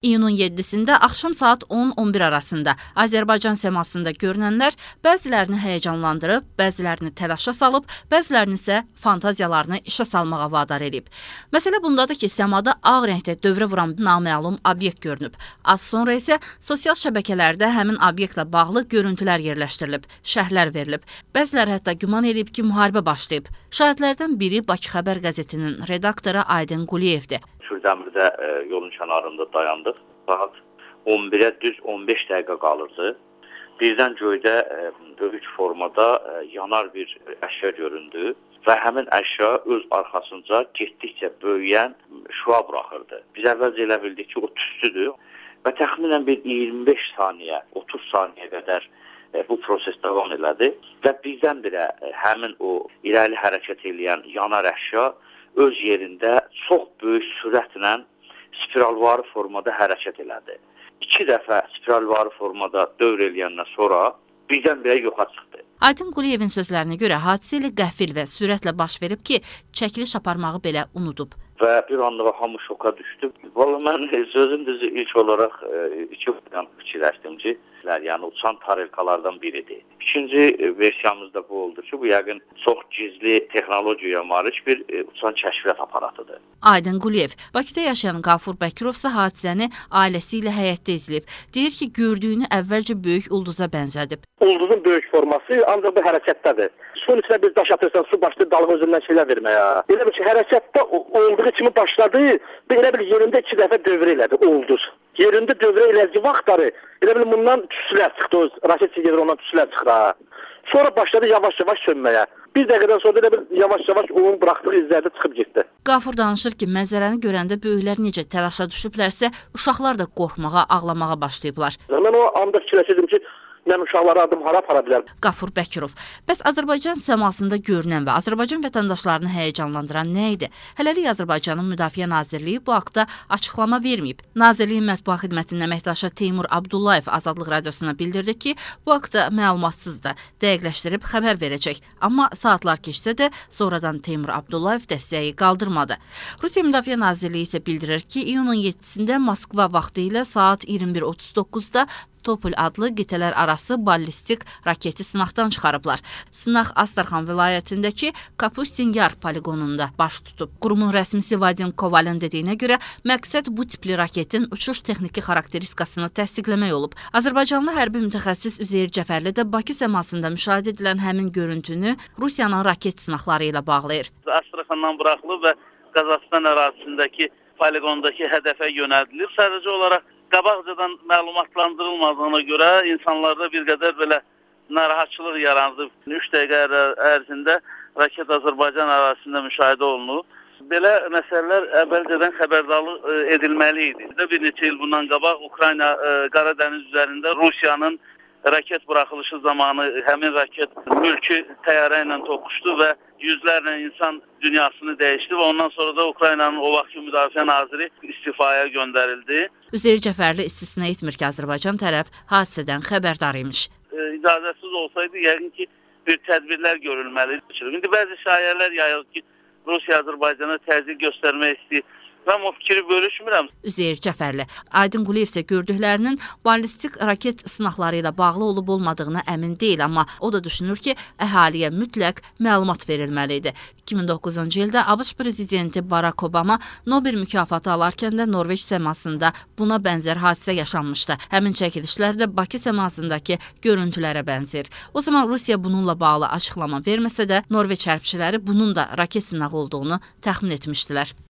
İyunun 7-sində axşam saat 10-11 arasında Azərbaycan səmasında görünənlər bəzilərini həyəcanlandırıb, bəzilərini təlaşa salıb, bəzilərini isə fantaziyalarını işə salmağa vadar edib. Məsələ bundadır ki, səmada ağ rəngdə dövrə vuran naməlum obyekt görünüb. Az sonra isə sosial şəbəkələrdə həmin obyektlə bağlı görüntülər yerləşdirilib, şərhlər verilib. Bəziləri hətta güman edib ki, müharibə başlayıb. Şahidlərdən biri Bakı Xəbər qəzetinin redaktoru Aydın Quliyevdir. Kürdəmirdə yolun kənarında dayandıq. Saat 11-ə düz 15 dəqiqə qalırdı. Birdən göydə böyük formada yanar bir əşya göründü və həmin əşya öz arxasınca getdikcə böyüyən şüa buraxırdı. Biz əvvəlcə elə bildik ki, o tüstüdür və təxminən bir 25 saniyə, 30 saniyə qədər bu proses davam elədi və birdən-birə həmin o irəli hərəkət edən yanar əşya öz yerində çox böyük sürətlə spiralvari formada hərəkət elədi. 2 dəfə spiralvari formada dövr eləyəndən sonra birdən-birə yoxa çıxdı. Aydın Quliyevin sözlərinə görə hadisə ilə qəfil və sürətlə baş verib ki, çəkiliş aparmağı belə unudub. Və bir anlığa hamı şoka düşdü. Vallahi mən sözün düzü ilk olaraq iki fikirləşdim ki, yəni uçan tarelkalardan biridir. İkinci versiyamız da bu oldu ki, bu yəqin çox gizli texnologiyaya malik bir uçan kəşfiyyat aparatıdır. Aydın Quliyev, Bakıda yaşayan Qafur Bəkirov isə hadisəni ailəsi ilə həyətdə izləyib. Deyir ki, gördüyünü əvvəlcə böyük ulduza bənzədib. Ulduzun böyük forması ancaq bu hərəkətdədir. Suyun içine bir daş atırsan, su başladı dalga özündən şeyler vermeye. Elə bir ki, hərəkətdə olduğu kimi başladı, elə bir yerində 2 dəfə dövrə elədi, ulduz. Yerində dövrə elədiyi vaxtları, elə bir bundan tüsülər çıxdı, o raket gedir, ondan tüsülər çıxır. Sonra başladı yavaş-yavaş sönməyə. Bir dəqiqədən sonra elə bir yavaş-yavaş onun bıraktığı izlərdə çıxıb getdi. Qafur danışır ki, mənzərəni görəndə böyüklər necə təlaşa düşüblərsə, uşaqlar da qorxmağa, ağlamağa başlayıblar. Mən o anda fikirləşirdim ki, mən uşaqlara adım hara apara bilərəm. Qafur Bəkirov, bəs Azərbaycan səmasında görünən və Azərbaycan vətəndaşlarını həyəcanlandıran nə idi? Hələlik Azərbaycanın Müdafiə Nazirliyi bu haqda açıqlama verməyib. Nazirliyin mətbuat xidmətinin əməkdaşı Teymur Abdullayev Azadlıq Radiosuna bildirdi ki, bu haqda məlumatsızdır, dəqiqləşdirib xəbər verəcək. Amma saatlar keçsə də sonradan Teymur Abdullayev dəstəyi qaldırmadı. Rusiya Müdafiə Nazirliyi isə bildirir ki, iyunun 7-sində Moskva vaxtı ilə saat 21:39-da Topol adlı qitələr arası ballistik raketi sınaqdan çıxarıblar. Sınaq Astarxan vilayətindəki Kapustin Yar poligonunda baş tutub. Qurumun rəsmisi Vadim Kovalın dediyinə görə məqsəd bu tipli raketin uçuş texniki xarakteristikasını təsdiqləmək olub. Azərbaycanlı hərbi mütəxəssis Üzeyir Cəfərli də Bakı səmasında müşahidə edilən həmin görüntünü Rusiyanın raket sınaqları ilə bağlayır. Astarxandan buraxılıb və Qazaxıstan ərazisindəki poligondakı hədəfə yönəldilir. Sadəcə olaraq qabaqcadan məlumatlandırılmadığına görə insanlarda bir qədər belə narahatçılıq yarandı. 3 dəqiqə ərzində raket Azərbaycan ərazisində müşahidə olunub. Belə məsələlər əvvəlcədən xəbərdarlıq edilməli idi. Bir neçə il bundan qabaq Ukrayna Qara Dəniz üzərində Rusiyanın raket buraxılışı zamanı həmin raket mülki təyyarə ilə toqquşdu və yüzlərlə insan dünyasını dəyişdi və ondan sonra da Ukraynanın o vaxtki müdafiə naziri istifaya göndərildi. Üzeyir Cəfərli istisna etmir ki, Azərbaycan tərəf hadisədən xəbərdar imiş. İcazəsiz olsaydı, yəqin ki, bir tədbirlər görülməlidir. İndi bəzi şayələr yayılır ki, Rusiya Azərbaycana təzyiq göstərmək istəyir. Mən o fikri bölüşmürəm. Üzeyir Cəfərli, Aydın Quliyev isə gördüklərinin ballistik raket sınaqları ilə bağlı olub-olmadığına əmin deyil, amma o da düşünür ki, əhaliyə mütləq məlumat verilməli idi. 2009-cu ildə ABŞ prezidenti Barack Obama Nobel mükafatı alarkən də Norveç səmasında buna bənzər hadisə yaşanmışdı. Həmin çəkilişlər də Bakı səmasındakı görüntülərə bənzər. O zaman Rusiya bununla bağlı açıqlama verməsə də, Norveç hərbçiləri bunun da raket sınağı olduğunu təxmin etmişdilər.